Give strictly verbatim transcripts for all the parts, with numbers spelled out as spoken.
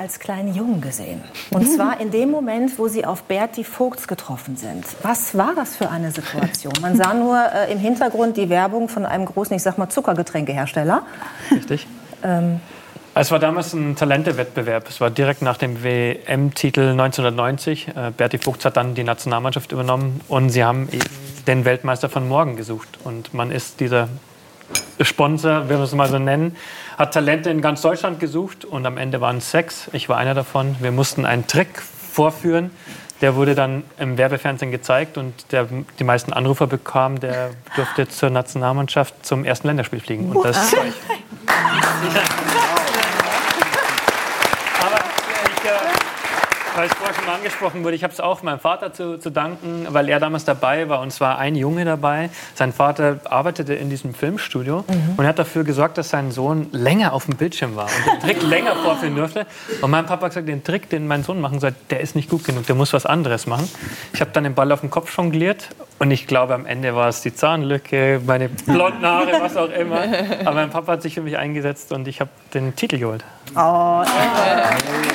als kleinen Jungen gesehen. Und zwar in dem Moment, wo Sie auf Berti Vogts getroffen sind. Was war das für eine Situation? Man sah nur äh, im Hintergrund die Werbung von einem großen, ich sag mal, Zuckergetränkehersteller. Richtig. Ähm, Es war damals ein Talentewettbewerb. Es war direkt nach dem W M-Titel neunzehnhundertneunzig. Äh, Berti Vogts hat dann die Nationalmannschaft übernommen und sie haben eben den Weltmeister von morgen gesucht. Und man ist dieser Sponsor, wenn wir es mal so nennen, hat Talente in ganz Deutschland gesucht und am Ende waren es sechs. Ich war einer davon. Wir mussten einen Trick vorführen. Der wurde dann im Werbefernsehen gezeigt und der die meisten Anrufer bekam, der durfte zur Nationalmannschaft zum ersten Länderspiel fliegen. Und das war ich. Weil es vorher schon mal angesprochen wurde, ich habe es auch meinem Vater zu, zu danken, weil er damals dabei war und es war ein Junge dabei. Sein Vater arbeitete in diesem Filmstudio mhm. und er hat dafür gesorgt, dass sein Sohn länger auf dem Bildschirm war und den Trick länger vorführen durfte. Und mein Papa hat gesagt, den Trick, den mein Sohn machen soll, der ist nicht gut genug, der muss was anderes machen. Ich habe dann den Ball auf den Kopf jongliert und ich glaube, am Ende war es die Zahnlücke, meine blonden Haare, was auch immer. Aber mein Papa hat sich für mich eingesetzt und ich habe den Titel geholt. Oh, äh.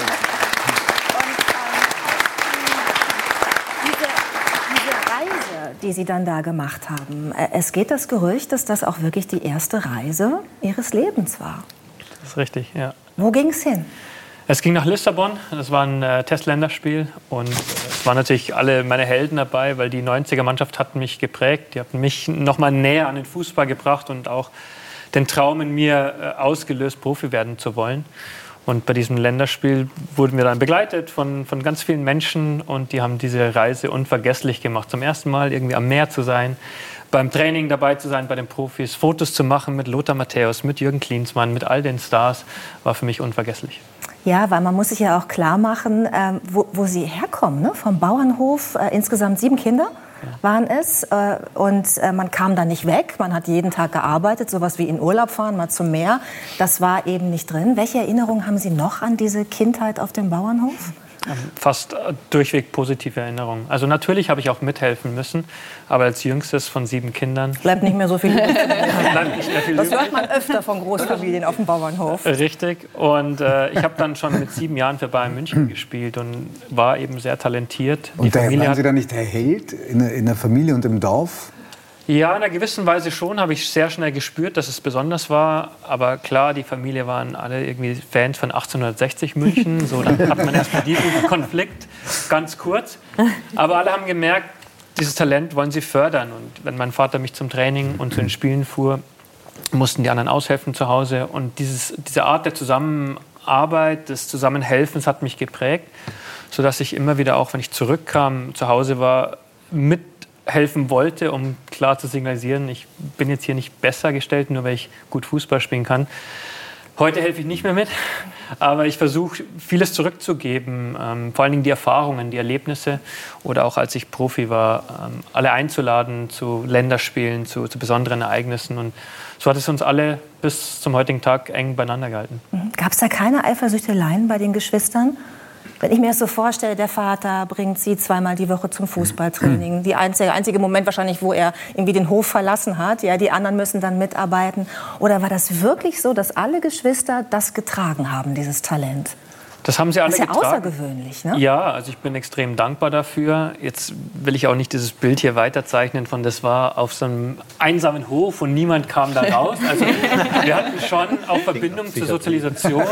die Sie dann da gemacht haben. Es geht das Gerücht, dass das auch wirklich die erste Reise Ihres Lebens war. Das ist richtig, ja. Wo ging es hin? Es ging nach Lissabon, das war ein äh, Testländerspiel und äh, es waren natürlich alle meine Helden dabei, weil die neunziger-Mannschaft hat mich geprägt, die hat mich noch mal näher an den Fußball gebracht und auch den Traum in mir äh, ausgelöst, Profi werden zu wollen. Und bei diesem Länderspiel wurden wir dann begleitet von, von ganz vielen Menschen und die haben diese Reise unvergesslich gemacht. Zum ersten Mal irgendwie am Meer zu sein, beim Training dabei zu sein bei den Profis, Fotos zu machen mit Lothar Matthäus, mit Jürgen Klinsmann, mit all den Stars, war für mich unvergesslich. Ja, weil man muss sich ja auch klar machen, äh, wo, wo Sie herkommen, ne? Vom Bauernhof, äh, insgesamt sieben Kinder waren es. Äh, und äh, man kam da nicht weg, man hat jeden Tag gearbeitet, sowas wie in Urlaub fahren, mal zum Meer. Das war eben nicht drin. Welche Erinnerungen haben Sie noch an diese Kindheit auf dem Bauernhof? Fast durchweg positive Erinnerungen. Also natürlich habe ich auch mithelfen müssen, aber als jüngstes von sieben Kindern... Bleibt nicht mehr so viel übrig. Bleibt nicht mehr viel Das übrig. hört man öfter von Großfamilien auf dem Bauernhof. Richtig. Und äh, ich habe dann schon mit sieben Jahren für Bayern München gespielt und war eben sehr talentiert. Die und da, Familie waren Sie hat, da nicht der Held in, in der Familie und im Dorf? Ja, in einer gewissen Weise schon, habe ich sehr schnell gespürt, dass es besonders war. Aber klar, die Familie waren alle irgendwie Fans von achtzehnhundertsechzig München. So, dann hat man erst mal diesen Konflikt, ganz kurz. Aber alle haben gemerkt, dieses Talent wollen sie fördern. Und wenn mein Vater mich zum Training und zu den Spielen fuhr, mussten die anderen aushelfen zu Hause. Und dieses, diese Art der Zusammenarbeit, des Zusammenhelfens hat mich geprägt, sodass ich immer wieder, auch wenn ich zurückkam, zu Hause war, mit helfen wollte, um klar zu signalisieren, ich bin jetzt hier nicht besser gestellt, nur weil ich gut Fußball spielen kann. Heute helfe ich nicht mehr mit, aber ich versuche, vieles zurückzugeben, ähm, vor allen Dingen die Erfahrungen, die Erlebnisse oder auch als ich Profi war, ähm, alle einzuladen zu Länderspielen, zu, zu besonderen Ereignissen und so hat es uns alle bis zum heutigen Tag eng beieinander gehalten. Gab es da keine Eifersüchteleien bei den Geschwistern? Wenn ich mir das so vorstelle, der Vater bringt sie zweimal die Woche zum Fußballtraining. Die einzige, einzige Moment wahrscheinlich, wo er irgendwie den Hof verlassen hat. Ja, die anderen müssen dann mitarbeiten. Oder war das wirklich so, dass alle Geschwister das getragen haben, dieses Talent? Das haben sie alle getragen. Das ist ja außergewöhnlich, ne? Ja, also ich bin extrem dankbar dafür. Jetzt will ich auch nicht dieses Bild hier weiterzeichnen von, das war auf so einem einsamen Hof und niemand kam da raus. Also wir hatten schon auch Verbindung zur Sozialisation.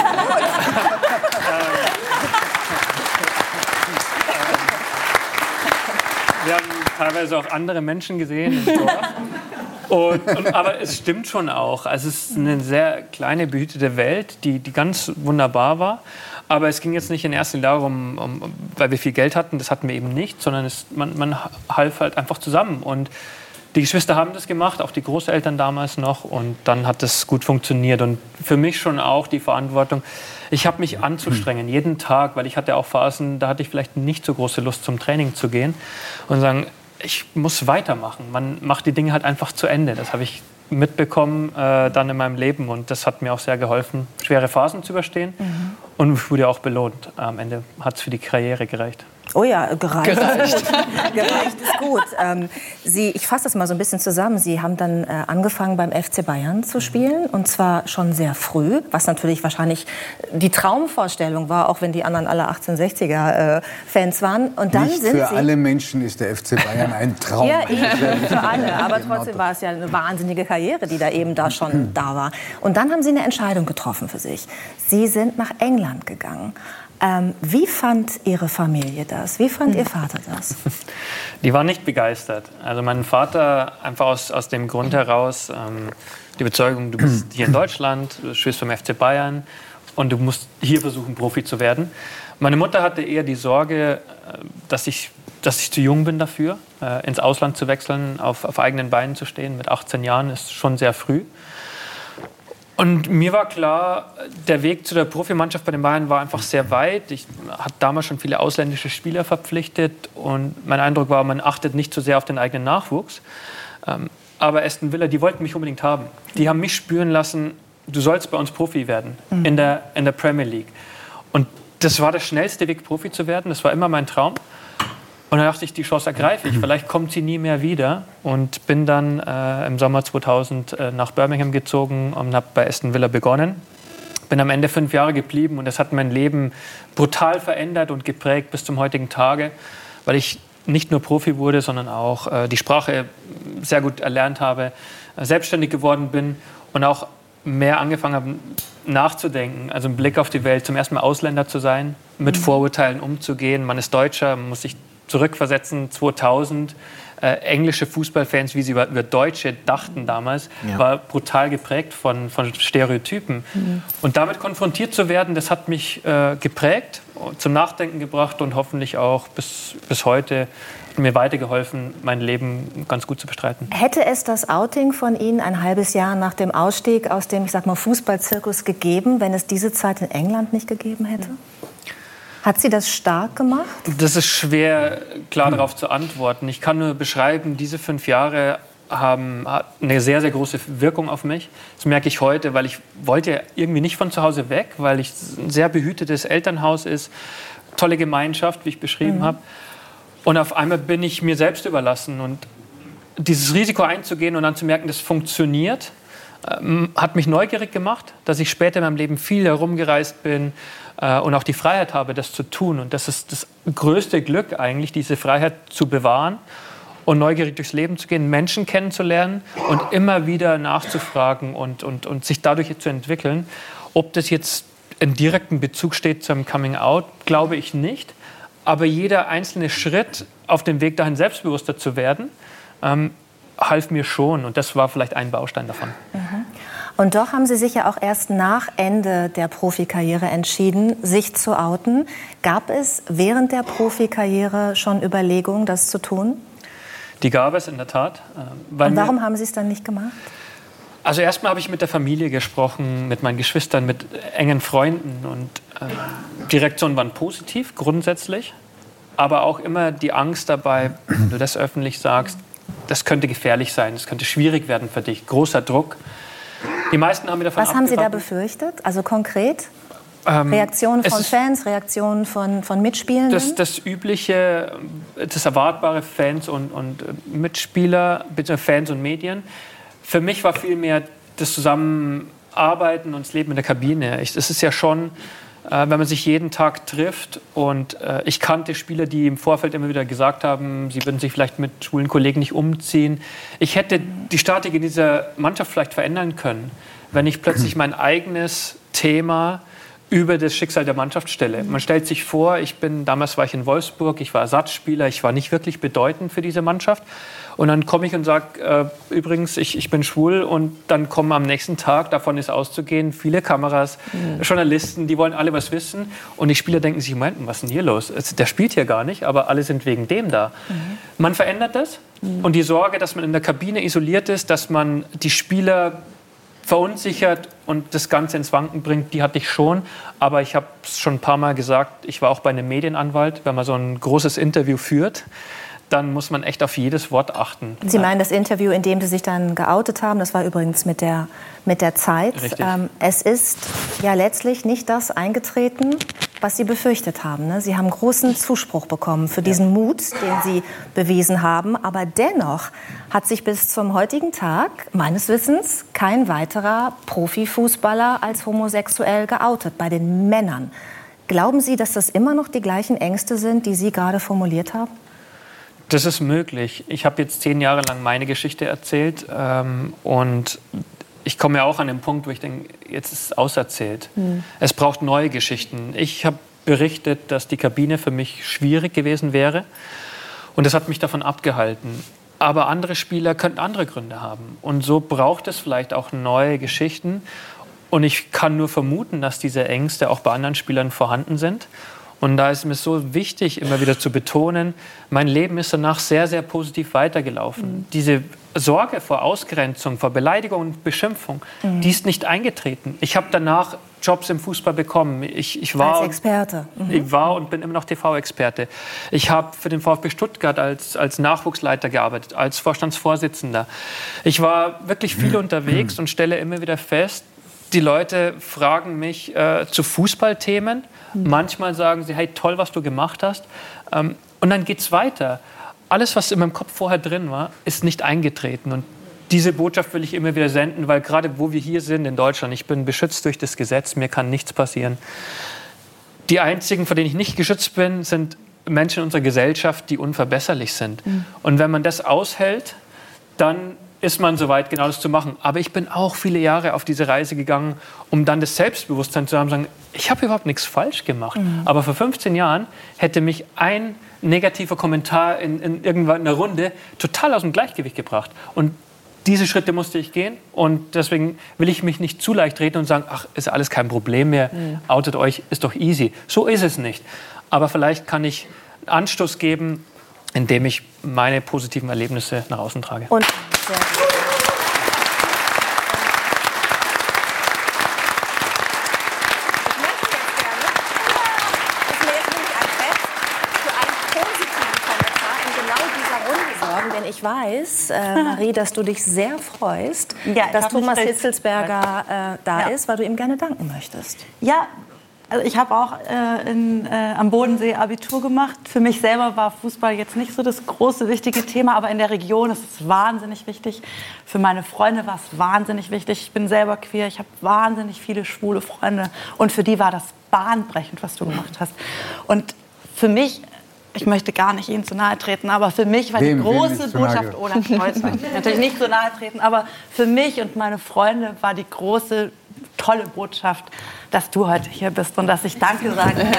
Wir haben teilweise auch andere Menschen gesehen im Dorf. Und, und, aber es stimmt schon auch. Also es ist eine sehr kleine, behütete Welt, die, die ganz wunderbar war. Aber es ging jetzt nicht in erster Linie darum, um, weil wir viel Geld hatten, das hatten wir eben nicht, sondern es, man, man half halt einfach zusammen. Und die Geschwister haben das gemacht, auch die Großeltern damals noch. Und dann hat das gut funktioniert. Und für mich schon auch die Verantwortung, ich habe mich anzustrengen, jeden Tag, weil ich hatte auch Phasen, da hatte ich vielleicht nicht so große Lust zum Training zu gehen. Und sagen, ich muss weitermachen. Man macht die Dinge halt einfach zu Ende. Das habe ich mitbekommen äh, dann in meinem Leben. Und das hat mir auch sehr geholfen, schwere Phasen zu überstehen. Mhm. Und ich wurde auch belohnt. Am Ende hat es für die Karriere gereicht. Oh ja, gereicht. Gereicht, gereicht ist gut. Ähm, Sie, ich fasse das mal so ein bisschen zusammen. Sie haben dann äh, angefangen beim F C Bayern zu spielen und zwar schon sehr früh, was natürlich wahrscheinlich die Traumvorstellung war, auch wenn die anderen alle achtzehnhundertsechziger-Fans äh, waren. Und dann Nicht sind für Sie alle Menschen ist der F C Bayern ein Traum. Ja, eben, für alle. Aber trotzdem war es ja eine wahnsinnige Karriere, die da eben da schon da war. Und dann haben Sie eine Entscheidung getroffen für sich. Sie sind nach England gegangen. Ähm, wie fand Ihre Familie das? Wie fand Ihr Vater das? Die waren nicht begeistert. Also mein Vater einfach aus, aus dem Grund heraus, ähm, die Überzeugung, du bist hier in Deutschland, du spielst beim F C Bayern und du musst hier versuchen, Profi zu werden. Meine Mutter hatte eher die Sorge, dass ich, dass ich zu jung bin dafür, äh, ins Ausland zu wechseln, auf, auf eigenen Beinen zu stehen. Mit achtzehn Jahren ist schon sehr früh. Und mir war klar, der Weg zu der Profimannschaft bei den Bayern war einfach sehr weit. Ich hatte damals schon viele ausländische Spieler verpflichtet und mein Eindruck war, man achtet nicht so sehr auf den eigenen Nachwuchs. Aber Aston Villa, die wollten mich unbedingt haben. Die haben mich spüren lassen, du sollst bei uns Profi werden, mhm. in der, in der Premier League. Und das war der schnellste Weg, Profi zu werden. Das war immer mein Traum. Und dann dachte ich, die Chance ergreife ich. Vielleicht kommt sie nie mehr wieder. Und bin dann äh, im Sommer zweitausend äh, nach Birmingham gezogen und habe bei Aston Villa begonnen. Bin am Ende fünf Jahre geblieben und das hat mein Leben brutal verändert und geprägt bis zum heutigen Tage, weil ich nicht nur Profi wurde, sondern auch äh, die Sprache sehr gut erlernt habe, äh, selbstständig geworden bin und auch mehr angefangen habe nachzudenken, also einen Blick auf die Welt, zum ersten Mal Ausländer zu sein, mit mhm. Vorurteilen umzugehen. Man ist Deutscher, man muss sich zurückversetzen, zweitausend. Äh, englische Fußballfans, wie sie über, über Deutsche dachten damals, ja. war brutal geprägt von, von Stereotypen. Mhm. Und damit konfrontiert zu werden, das hat mich äh, geprägt, zum Nachdenken gebracht und hoffentlich auch bis, bis heute mir weitergeholfen, mein Leben ganz gut zu bestreiten. Hätte es das Outing von Ihnen ein halbes Jahr nach dem Ausstieg aus dem, ich sag mal, Fußballzirkus gegeben, wenn es diese Zeit in England nicht gegeben hätte? Mhm. Hat Sie das stark gemacht? Das ist schwer, klar darauf zu antworten. Ich kann nur beschreiben, diese fünf Jahre haben eine sehr, sehr große Wirkung auf mich. Das merke ich heute, weil ich wollte irgendwie nicht von zu Hause weg, weil ich ein sehr behütetes Elternhaus ist, tolle Gemeinschaft, wie ich beschrieben mhm. habe. Und auf einmal bin ich mir selbst überlassen. Und dieses Risiko einzugehen und dann zu merken, das funktioniert, hat mich neugierig gemacht, dass ich später in meinem Leben viel herumgereist bin äh, und auch die Freiheit habe, das zu tun. Und das ist das größte Glück eigentlich, diese Freiheit zu bewahren und neugierig durchs Leben zu gehen, Menschen kennenzulernen und immer wieder nachzufragen und, und, und sich dadurch zu entwickeln. Ob das jetzt in direktem Bezug steht zum Coming Out, glaube ich nicht. Aber jeder einzelne Schritt auf dem Weg dahin, selbstbewusster zu werden, ähm, half mir schon. Und das war vielleicht ein Baustein davon. Mhm. Und doch haben Sie sich ja auch erst nach Ende der Profikarriere entschieden, sich zu outen. Gab es während der Profikarriere schon Überlegungen, das zu tun? Die gab es in der Tat. Weil Und warum haben Sie es dann nicht gemacht? Also erstmal habe ich mit der Familie gesprochen, mit meinen Geschwistern, mit engen Freunden. Und äh, die Reaktionen waren positiv, grundsätzlich. Aber auch immer die Angst dabei, wenn du das öffentlich sagst, das könnte gefährlich sein, das könnte schwierig werden für dich, großer Druck. Die meisten haben mir davon Was haben Sie da befürchtet, also konkret? Ähm, Reaktionen von Fans, Reaktionen von, von Mitspielenden? Das, das Übliche, das Erwartbare, Fans und, und Mitspieler, bitte Fans und Medien. Für mich war vielmehr das Zusammenarbeiten und das Leben in der Kabine. Es ist ja schon, wenn man sich jeden Tag trifft und äh, ich kannte Spieler, die im Vorfeld immer wieder gesagt haben, sie würden sich vielleicht mit schwulen Kollegen nicht umziehen. Ich hätte die Statik in dieser Mannschaft vielleicht verändern können, wenn ich plötzlich mein eigenes Thema über das Schicksal der Mannschaft stelle. Man stellt sich vor, ich bin, damals war ich in Wolfsburg, ich war Ersatzspieler, ich war nicht wirklich bedeutend für diese Mannschaft. Und dann komme ich und sage, äh, übrigens, ich, ich bin schwul. Und dann kommen am nächsten Tag, davon ist auszugehen, viele Kameras, mhm. Journalisten, die wollen alle was wissen. Und die Spieler denken sich, Moment, was ist denn hier los? Der spielt hier gar nicht, aber alle sind wegen dem da. Mhm. Man verändert das. Mhm. Und die Sorge, dass man in der Kabine isoliert ist, dass man die Spieler verunsichert und das Ganze ins Wanken bringt, die hatte ich schon. Aber ich habe es schon ein paar Mal gesagt, ich war auch bei einem Medienanwalt. Wenn man so ein großes Interview führt, dann muss man echt auf jedes Wort achten. Sie meinen das Interview, in dem Sie sich dann geoutet haben, das war übrigens mit der, mit der Zeit. Richtig. Ähm, es ist ja letztlich nicht das eingetreten, was Sie befürchtet haben. Ne? Sie haben großen Zuspruch bekommen für diesen Mut, den Sie bewiesen haben. Aber dennoch hat sich bis zum heutigen Tag, meines Wissens, kein weiterer Profifußballer als homosexuell geoutet, bei den Männern. Glauben Sie, dass das immer noch die gleichen Ängste sind, die Sie gerade formuliert haben? Das ist möglich. Ich habe jetzt zehn Jahre lang meine Geschichte erzählt ähm, und ich komme ja auch an den Punkt, wo ich denke, jetzt ist es auserzählt. Mhm. Es braucht neue Geschichten. Ich habe berichtet, dass die Kabine für mich schwierig gewesen wäre und das hat mich davon abgehalten. Aber andere Spieler könnten andere Gründe haben und so braucht es vielleicht auch neue Geschichten und ich kann nur vermuten, dass diese Ängste auch bei anderen Spielern vorhanden sind. Und da ist mir so wichtig, immer wieder zu betonen, mein Leben ist danach sehr, sehr positiv weitergelaufen. Mhm. Diese Sorge vor Ausgrenzung, vor Beleidigung und Beschimpfung, mhm. die ist nicht eingetreten. Ich habe danach Jobs im Fußball bekommen. Ich, ich war, als Experte. Mhm. Ich war und bin immer noch T V-Experte. Ich habe für den VfB Stuttgart als, als Nachwuchsleiter gearbeitet, als Vorstandsvorsitzender. Ich war wirklich viel mhm. unterwegs und stelle immer wieder fest, die Leute fragen mich äh, zu Fußballthemen. Mhm. Manchmal sagen sie, hey, toll, was du gemacht hast. Ähm, und dann geht's weiter. Alles, was in meinem Kopf vorher drin war, ist nicht eingetreten. Und diese Botschaft will ich immer wieder senden, weil gerade wo wir hier sind in Deutschland, ich bin beschützt durch das Gesetz, mir kann nichts passieren. Die einzigen, vor denen ich nicht geschützt bin, sind Menschen in unserer Gesellschaft, die unverbesserlich sind. Mhm. Und wenn man das aushält, dann ist man soweit, genau das zu machen. Aber ich bin auch viele Jahre auf diese Reise gegangen, um dann das Selbstbewusstsein zu haben, sagen, ich habe überhaupt nichts falsch gemacht. Mhm. Aber vor fünfzehn Jahren hätte mich ein negativer Kommentar in, in irgendeiner Runde total aus dem Gleichgewicht gebracht. Und diese Schritte musste ich gehen. Und deswegen will ich mich nicht zu leicht reden und sagen, ach, ist alles kein Problem mehr, mhm. outet euch, ist doch easy. So ist es nicht. Aber vielleicht kann ich einen Anstoß geben, indem ich meine positiven Erlebnisse nach außen trage. Und sehr gut. Ich möchte jetzt gerne, ich lese nämlich ein Fest für einen positiven Kommentar in genau dieser Runde sorgen, denn ich weiß, äh, Marie, dass du dich sehr freust, ja, dass Thomas Hitzelsberger äh, da ja. ist, weil du ihm gerne danken möchtest. Ja. Also ich habe auch äh, in, äh, am Bodensee Abitur gemacht. Für mich selber war Fußball jetzt nicht so das große, wichtige Thema, aber in der Region ist es wahnsinnig wichtig. Für meine Freunde war es wahnsinnig wichtig. Ich bin selber queer, ich habe wahnsinnig viele schwule Freunde und für die war das bahnbrechend, was du gemacht hast. Und für mich, ich möchte gar nicht Ihnen zu nahe treten, aber für mich war wem, die große Botschaft, Olaf Kreuzer, natürlich nicht zu nahe treten, aber für mich und meine Freunde war die große, tolle Botschaft, dass du heute hier bist und dass ich Danke sagen kann.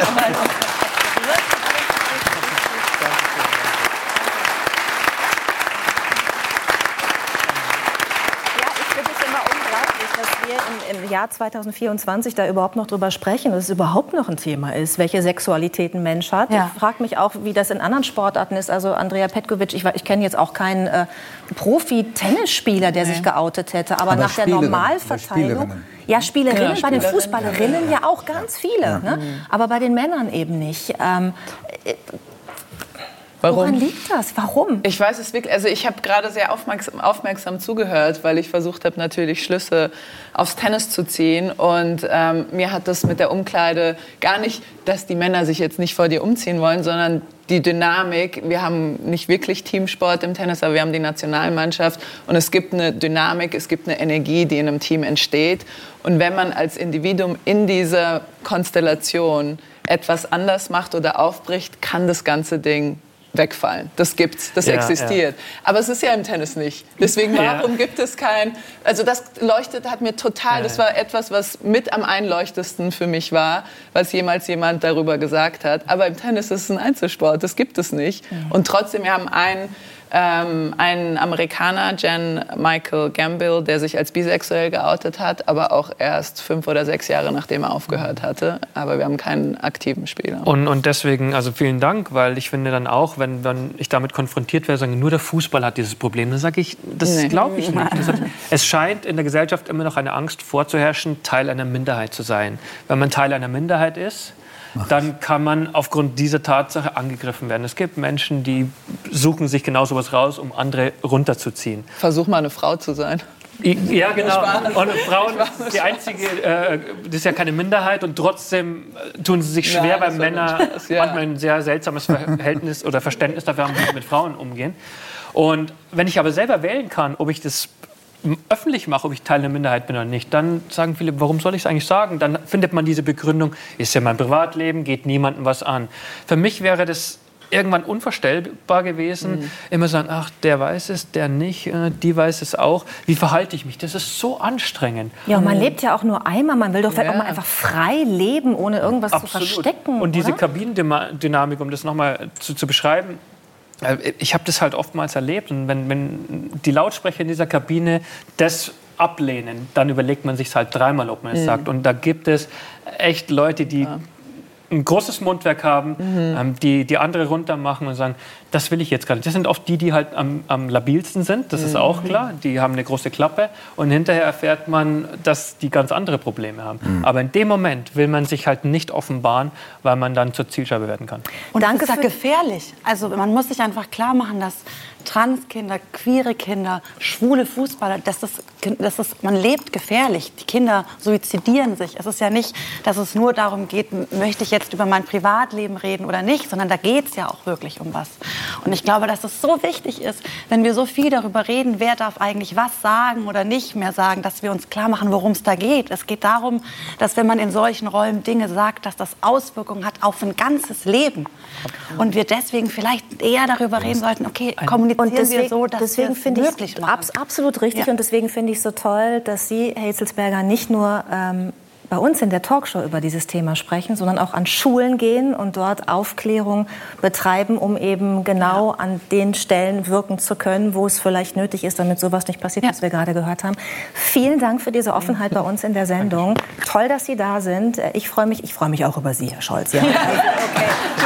Im Jahr zweitausendvierundzwanzig da überhaupt noch drüber sprechen, dass es überhaupt noch ein Thema ist, welche Sexualität ein Mensch hat. Ja. Ich frage mich auch, wie das in anderen Sportarten ist. Also Andrea Petkovic, ich, ich kenne jetzt auch keinen äh, Profi-Tennisspieler, der nee. sich geoutet hätte. Aber, aber nach der Normalverteilung... Ja, Spielerinnen, ja, bei den Fußballerinnen ja, ja auch ganz viele. Ja. Ne? Aber bei den Männern eben nicht. Ähm, äh, Warum? Woran liegt das? Warum? Ich weiß es wirklich. Also ich habe gerade sehr aufmerksam, aufmerksam zugehört, weil ich versucht habe, natürlich Schlüsse aufs Tennis zu ziehen. Und ähm, mir hat das mit der Umkleide gar nicht, dass die Männer sich jetzt nicht vor dir umziehen wollen, sondern die Dynamik. Wir haben nicht wirklich Teamsport im Tennis, aber wir haben die Nationalmannschaft. Und es gibt eine Dynamik, es gibt eine Energie, die in einem Team entsteht. Und wenn man als Individuum in dieser Konstellation etwas anders macht oder aufbricht, kann das ganze Ding wegfallen. Das gibt's, das ja, existiert. Ja. Aber es ist ja im Tennis nicht. Deswegen, warum ja. gibt es kein... Also das leuchtet, hat mir total... Ja. Das war etwas, was mit am einleuchtendsten für mich war, was jemals jemand darüber gesagt hat. Aber im Tennis ist es ein Einzelsport, das gibt es nicht. Ja. Und trotzdem, wir haben einen, ähm, einen Amerikaner, Jan Michael Gambill, der sich als bisexuell geoutet hat, aber auch erst fünf oder sechs Jahre, nachdem er aufgehört hatte. Aber wir haben keinen aktiven Spieler. Und, und deswegen, also vielen Dank, weil ich finde dann auch, wenn, wenn ich damit konfrontiert werde, sagen, nur der Fußball hat dieses Problem, dann sage ich, das nee. glaube ich nicht. Das hat, es scheint in der Gesellschaft immer noch eine Angst vorzuherrschen, Teil einer Minderheit zu sein. Wenn man Teil einer Minderheit ist, dann kann man aufgrund dieser Tatsache angegriffen werden. Es gibt Menschen, die suchen sich genau sowas raus, um andere runterzuziehen. Versuch mal eine Frau zu sein. Ja, genau. Und Frauen, die einzige, äh, das ist ja keine Minderheit und trotzdem tun sie sich schwer, weil Männer ja. manchmal ein sehr seltsames Verhältnis oder Verständnis dafür haben, wie sie mit Frauen umgehen. Und wenn ich aber selber wählen kann, ob ich das öffentlich mache, ob ich Teil einer Minderheit bin oder nicht, dann sagen viele, warum soll ich es eigentlich sagen? Dann findet man diese Begründung, ist ja mein Privatleben, geht niemandem was an. Für mich wäre das irgendwann unvorstellbar gewesen, mhm. immer sagen, ach, der weiß es, der nicht, die weiß es auch. Wie verhalte ich mich? Das ist so anstrengend. Ja, und man mhm. lebt ja auch nur einmal. Man will doch vielleicht ja. auch mal einfach frei leben, ohne irgendwas Absolut. zu verstecken. Und diese oder? Kabinendynamik, um das nochmal zu, zu beschreiben, ich habe das halt oftmals erlebt. Und wenn, wenn die Lautsprecher in dieser Kabine das ablehnen, dann überlegt man sich halt dreimal, ob man es mhm. sagt. Und da gibt es echt Leute, die ja. ein großes Mundwerk haben, mhm. ähm, die, die andere runter machen und sagen, das will ich jetzt gerade. Das sind oft die, die halt am, am labilsten sind, das mhm. ist auch klar. Die haben eine große Klappe und hinterher erfährt man, dass die ganz andere Probleme haben. Mhm. Aber in dem Moment will man sich halt nicht offenbaren, weil man dann zur Zielscheibe werden kann. Und das ist ja gefährlich. Also man muss sich einfach klar machen, dass Transkinder, queere Kinder, schwule Fußballer, das ist, das ist, man lebt gefährlich. Die Kinder suizidieren sich. Es ist ja nicht, dass es nur darum geht, möchte ich jetzt über mein Privatleben reden oder nicht, sondern da geht es ja auch wirklich um was. Und ich glaube, dass es so wichtig ist, wenn wir so viel darüber reden, wer darf eigentlich was sagen oder nicht mehr sagen, dass wir uns klar machen, worum es da geht. Es geht darum, dass wenn man in solchen Räumen Dinge sagt, dass das Auswirkungen hat auf ein ganzes Leben. Und wir deswegen vielleicht eher darüber reden sollten, okay, kommunizieren und deswegen, wir so, dass deswegen wir es möglich ich machen. Abs, absolut richtig ja. und deswegen finde ich es so toll, dass Sie, Herr Hitzelsberger, nicht nur ähm, bei uns in der Talkshow über dieses Thema sprechen, sondern auch an Schulen gehen und dort Aufklärung betreiben, um eben genau ja. an den Stellen wirken zu können, wo es vielleicht nötig ist, damit sowas nicht passiert, ja. was wir gerade gehört haben. Vielen Dank für diese Offenheit bei uns in der Sendung. Toll, dass Sie da sind. Ich freue mich, ich freue mich auch über Sie, Herr Scholz. Ja. Okay.